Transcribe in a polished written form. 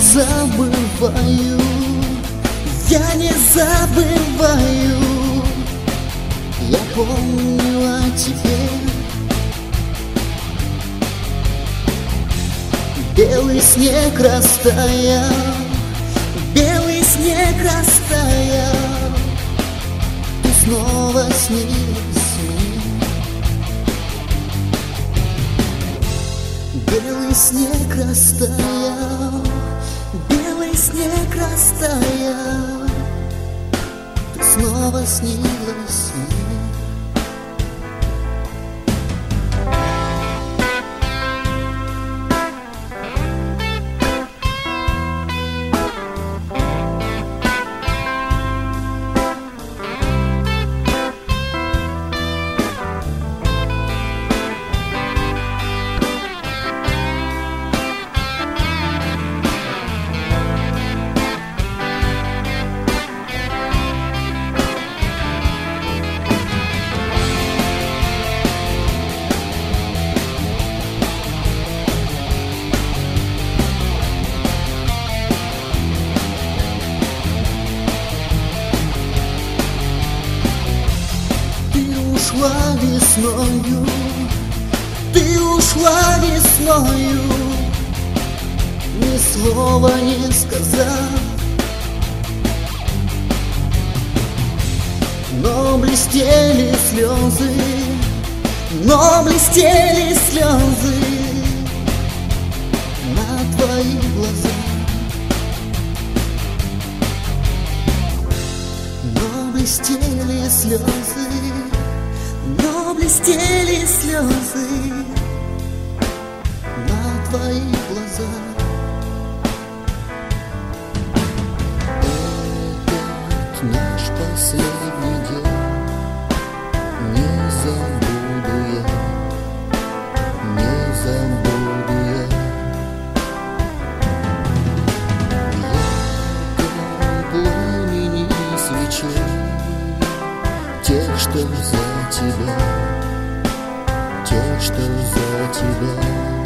забываю, я не забываю. Я помню о тебе. Белый снег растаял, белый снег растаял, ты снова снилась мне. Белый снег растаял, белый снег растаял, ты снова снилась мне. Ушла весною, ты ушла весною, ни слова не сказав, но блестели слезы, но блестели слезы на твоих глазах, но блестели слезы. Но блестели слезы на твоих глазах. Этот наш последний день не забуду я, не забуду я. Я пламени свечей, тех, что за тебя, тех, что за тебя.